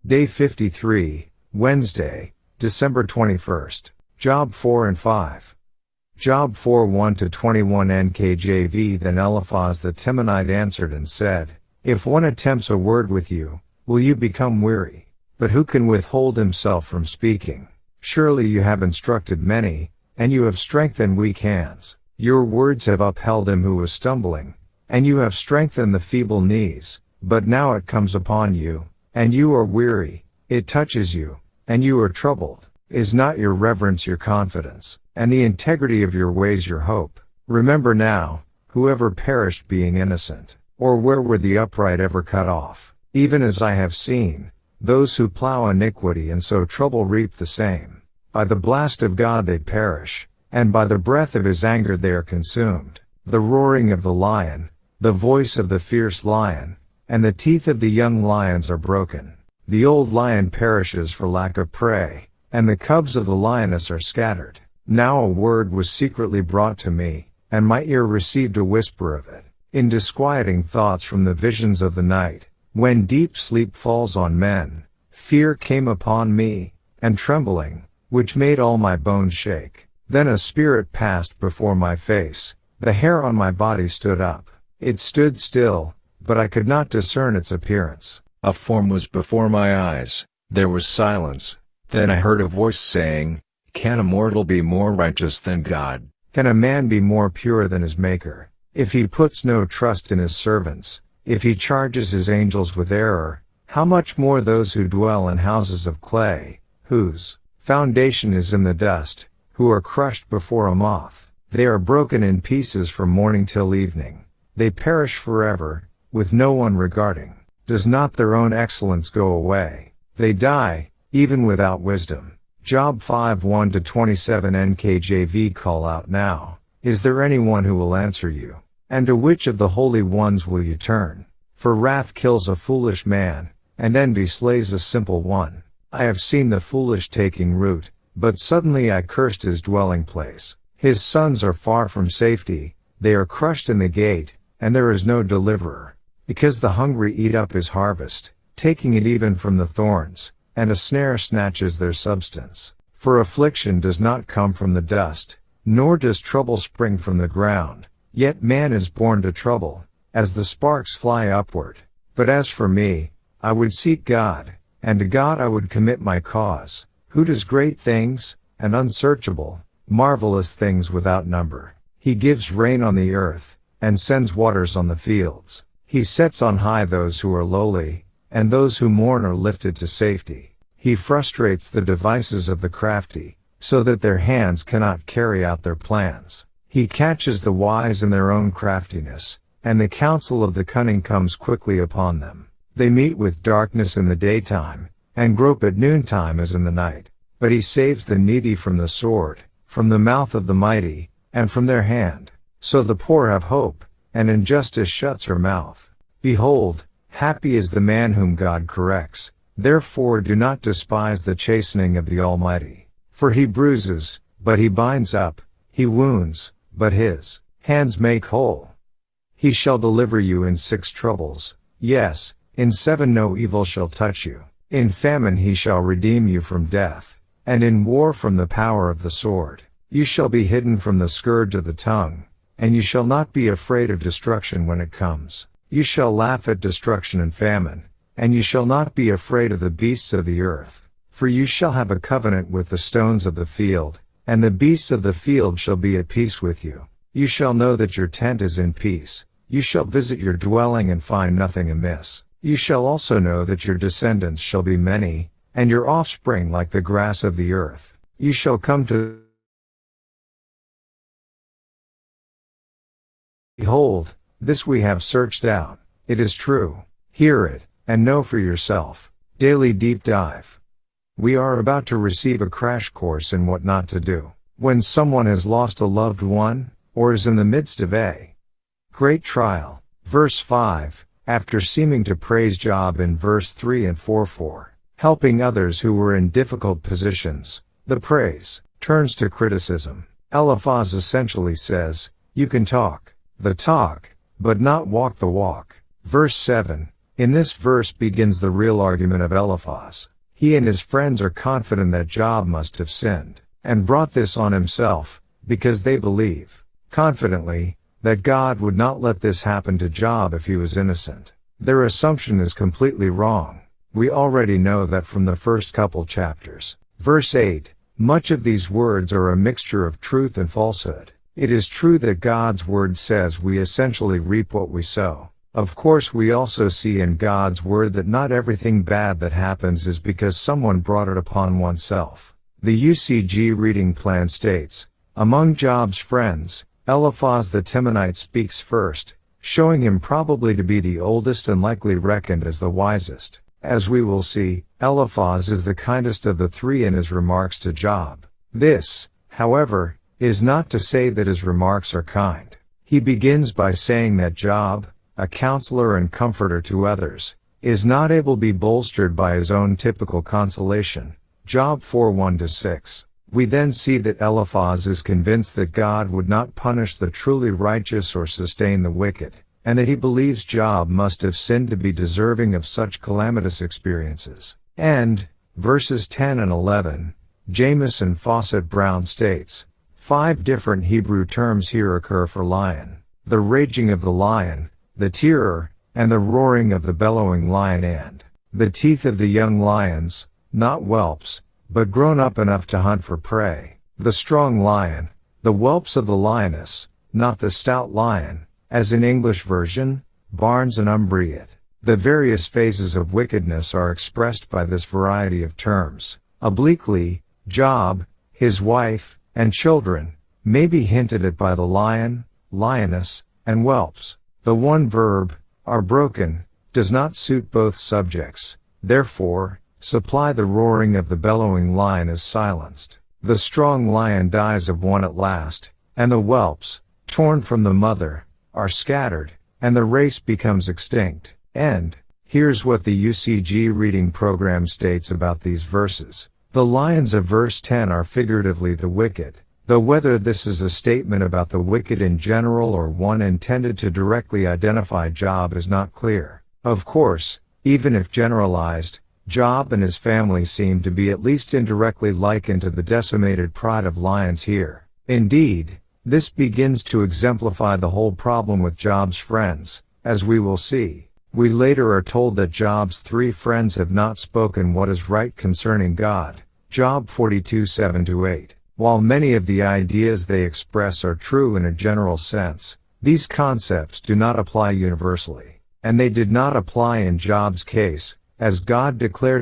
Day 53, Wednesday, December 21st. Job 4 and 5. Job 4 1-21 NKJV. Then Eliphaz the Temanite answered and said, If one attempts a word with you, will you become weary? But who can withhold himself from speaking? Surely you have instructed many, and you have strengthened weak hands. Your words have upheld him who was stumbling, and you have strengthened the feeble knees. But now it comes upon you, and you are weary, it touches you, and you are troubled. Is not your reverence your confidence, and the integrity of your ways your hope? Remember now, whoever perished being innocent, or where were the upright ever cut off? Even as I have seen, those who plow iniquity and sow trouble reap the same. By the blast of God they perish, and by the breath of his anger they are consumed. The roaring of the lion, the voice of the fierce lion, and the teeth of the young lions are broken. The old lion perishes for lack of prey, and the cubs of the lioness are scattered. Now a word was secretly brought to me, and my ear received a whisper of it. In disquieting thoughts from the visions of the night, when deep sleep falls on men, fear came upon me, and trembling, which made all my bones shake. Then a spirit passed before my face, the hair on my body stood up. It stood still, but I could not discern its appearance. A form was before my eyes, there was silence. Then I heard a voice saying, Can a mortal be more righteous than God? Can a man be more pure than his Maker? If he puts no trust in his servants, if he charges his angels with error, how much more those who dwell in houses of clay, whose foundation is in the dust, who are crushed before a moth. They are broken in pieces from morning till evening. They perish forever, with no one regarding. Does not their own excellence go away? They die, even without wisdom. Job 5 1-27 NKJV. Call out now. Is there anyone who will answer you? And to which of the holy ones will you turn? For wrath kills a foolish man, and envy slays a simple one. I have seen the foolish taking root, but suddenly I cursed his dwelling place. His sons are far from safety, they are crushed in the gate, and there is no deliverer. Because the hungry eat up his harvest, taking it even from the thorns, and a snare snatches their substance. For affliction does not come from the dust, nor does trouble spring from the ground. Yet man is born to trouble, as the sparks fly upward. But as for me, I would seek God, and to God I would commit my cause, who does great things, and unsearchable, marvelous things without number. He gives rain on the earth, and sends waters on the fields. He sets on high those who are lowly, and those who mourn are lifted to safety. He frustrates the devices of the crafty, so that their hands cannot carry out their plans. He catches the wise in their own craftiness, and the counsel of the cunning comes quickly upon them. They meet with darkness in the daytime, and grope at noontime as in the night. But he saves the needy from the sword, from the mouth of the mighty, and from their hand. So the poor have hope, and injustice shuts her mouth. Behold, happy is the man whom God corrects. Therefore do not despise the chastening of the Almighty. For he bruises, but he binds up, he wounds, but his hands make whole. He shall deliver you in 6 troubles, yes, in 7 no evil shall touch you. In famine he shall redeem you from death, and in war from the power of the sword. You shall be hidden from the scourge of the tongue, and you shall not be afraid of destruction when it comes. You shall laugh at destruction and famine, and you shall not be afraid of the beasts of the earth. For you shall have a covenant with the stones of the field, and the beasts of the field shall be at peace with you. You shall know that your tent is in peace. You shall visit your dwelling and find nothing amiss. You shall also know that your descendants shall be many, and your offspring like the grass of the earth. You shall come to Behold, this we have searched out. It is true. Hear it, and know for yourself. Daily Deep Dive. We are about to receive a crash course in what not to do when someone has lost a loved one, or is in the midst of a great trial. Verse 5, after seeming to praise Job in verse 3 and 4 helping others who were in difficult positions, the praise turns to criticism. Eliphaz essentially says, you can talk the talk, but not walk the walk. Verse 7, In this verse begins the real argument of Eliphaz. He and his friends are confident that Job must have sinned, and brought this on himself, because they believe, confidently, that God would not let this happen to Job if he was innocent. Their assumption is completely wrong. We already know that from the first couple chapters. Verse 8, much of these words are a mixture of truth and falsehood. It is true that God's word says we essentially reap what we sow. Of course, we also see in God's word that not everything bad that happens is because someone brought it upon oneself. The UCG reading plan states, among Job's friends, Eliphaz the Temanite speaks first, showing him probably to be the oldest and likely reckoned as the wisest. As we will see, Eliphaz is the kindest of the three in his remarks to Job. This, however, is not to say that his remarks are kind. He begins by saying that Job, a counselor and comforter to others, is not able to be bolstered by his own typical consolation. Job 4:1-6. We then see that Eliphaz is convinced that God would not punish the truly righteous or sustain the wicked, and that he believes Job must have sinned to be deserving of such calamitous experiences. And, verses 10 and 11, Jamieson Fawcett Brown states, 5 different Hebrew terms here occur for lion: the raging of the lion, the terror, and the roaring of the bellowing lion, and the teeth of the young lions, not whelps, but grown up enough to hunt for prey, the strong lion, the whelps of the lioness, not the stout lion, as in English version, Barnes and Umbriet. The various phases of wickedness are expressed by this variety of terms. Obliquely, Job, his wife, and children, may be hinted at by the lion, lioness, and whelps. The one verb, are broken, does not suit both subjects. Therefore, supply the roaring of the bellowing lion is silenced. The strong lion dies of want at last, and the whelps, torn from the mother, are scattered, and the race becomes extinct. And, here's what the UCG reading program states about these verses. The lions of verse 10 are figuratively the wicked, though whether this is a statement about the wicked in general or one intended to directly identify Job is not clear. Of course, even if generalized, Job and his family seem to be at least indirectly likened to the decimated pride of lions here. Indeed, this begins to exemplify the whole problem with Job's friends, as we will see. We later are told that Job's 3 friends have not spoken what is right concerning God. Job 42:7-8. While many of the ideas they express are true in a general sense, these concepts do not apply universally. And they did not apply in Job's case, as God declared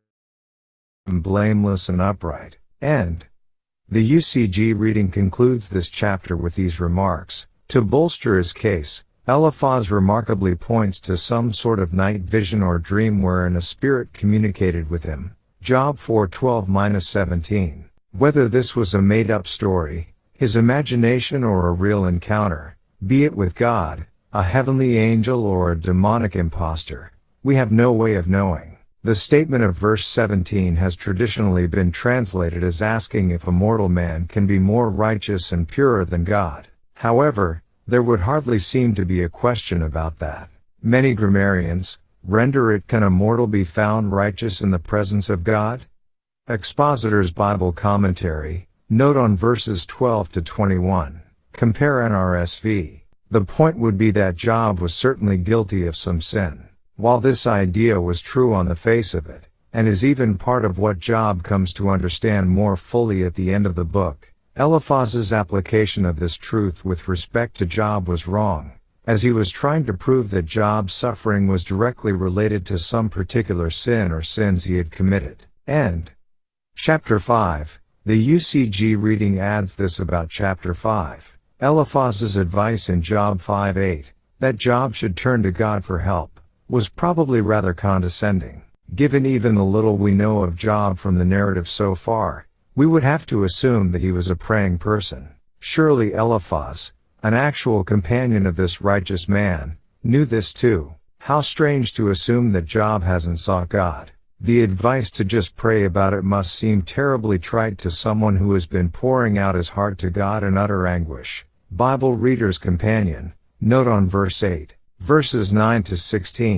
him blameless and upright. And the UCG reading concludes this chapter with these remarks. To bolster his case, Eliphaz remarkably points to some sort of night vision or dream wherein a spirit communicated with him. Job 4:12-17. Whether this was a made-up story, his imagination, or a real encounter, be it with God, a heavenly angel, or a demonic impostor, we have no way of knowing. The statement of verse 17 has traditionally been translated as asking if a mortal man can be more righteous and purer than God. However, there would hardly seem to be a question about that. Many grammarians render it, can a mortal be found righteous in the presence of God? Expositor's Bible Commentary, note on verses 12-21. Compare NRSV. The point would be that Job was certainly guilty of some sin. While this idea was true on the face of it, and is even part of what Job comes to understand more fully at the end of the book, Eliphaz's application of this truth with respect to Job was wrong, as he was trying to prove that Job's suffering was directly related to some particular sin or sins he had committed. And Chapter 5, the UCG reading adds this about Chapter 5. Eliphaz's advice in Job 5:8, that Job should turn to God for help, was probably rather condescending. Given even the little we know of Job from the narrative so far, we would have to assume that he was a praying person. Surely Eliphaz, an actual companion of this righteous man, knew this too. How strange to assume that Job hasn't sought God. The advice to just pray about it must seem terribly trite to someone who has been pouring out his heart to God in utter anguish. Bible Reader's Companion, note on verse 8. Verses 9-16.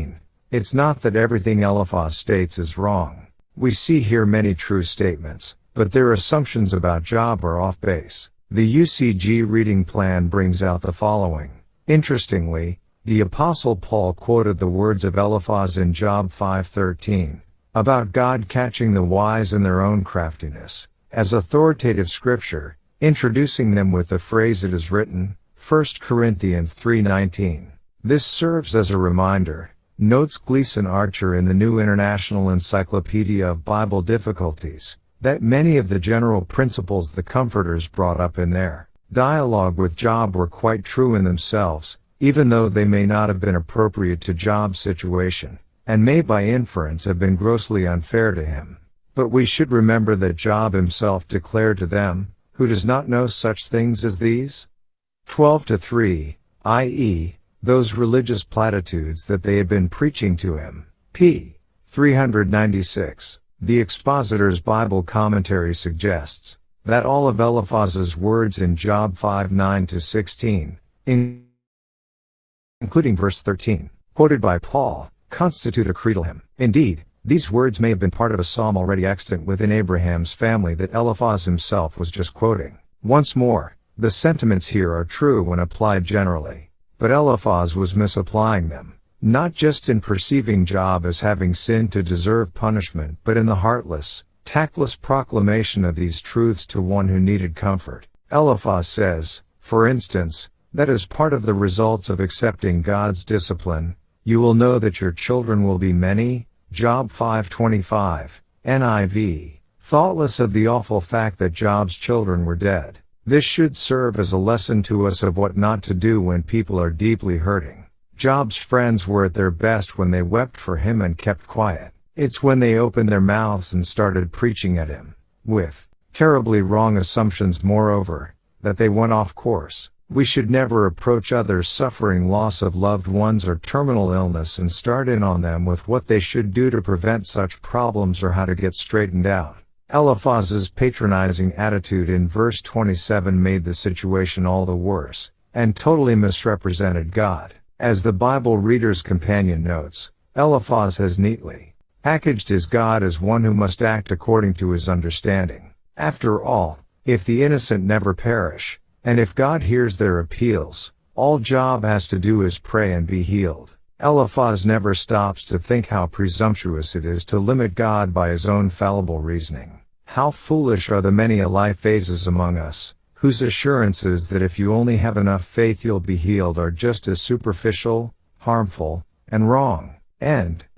It's not that everything Eliphaz states is wrong. We see here many true statements, but their assumptions about Job are off base. The UCG reading plan brings out the following. Interestingly, the Apostle Paul quoted the words of Eliphaz in Job 5:13, about God catching the wise in their own craftiness, as authoritative scripture, introducing them with the phrase "it is written," 1 Corinthians 3:19. This serves as a reminder, notes Gleason Archer in the New International Encyclopedia of Bible Difficulties, that many of the general principles the Comforters brought up in their dialogue with Job were quite true in themselves, even though they may not have been appropriate to Job's situation, and may by inference have been grossly unfair to him. But we should remember that Job himself declared to them, "Who does not know such things as these?" 12-3, i.e., those religious platitudes that they had been preaching to him. p. 396. The Expositor's Bible Commentary suggests that all of Eliphaz's words in Job 5:9-16, including verse 13, quoted by Paul, constitute a creedal hymn. Indeed, these words may have been part of a psalm already extant within Abraham's family that Eliphaz himself was just quoting. Once more, the sentiments here are true when applied generally, but Eliphaz was misapplying them, not just in perceiving Job as having sinned to deserve punishment, but in the heartless, tactless proclamation of these truths to one who needed comfort. Eliphaz says, for instance, that as part of the results of accepting God's discipline, you will know that your children will be many, Job 5:25, NIV, thoughtless of the awful fact that Job's children were dead. This should serve as a lesson to us of what not to do when people are deeply hurting. Job's friends were at their best when they wept for him and kept quiet. It's when they opened their mouths and started preaching at him, with terribly wrong assumptions moreover, that they went off course. We should never approach others suffering loss of loved ones or terminal illness and start in on them with what they should do to prevent such problems or how to get straightened out. Eliphaz's patronizing attitude in verse 27 made the situation all the worse, and totally misrepresented God. As the Bible Reader's Companion notes, Eliphaz has neatly packaged his God as one who must act according to his understanding. After all, if the innocent never perish, and if God hears their appeals, all Job has to do is pray and be healed. Eliphaz never stops to think how presumptuous it is to limit God by his own fallible reasoning. How foolish are the many life phases among us, whose assurances that if you only have enough faith you'll be healed are just as superficial, harmful, and wrong. End.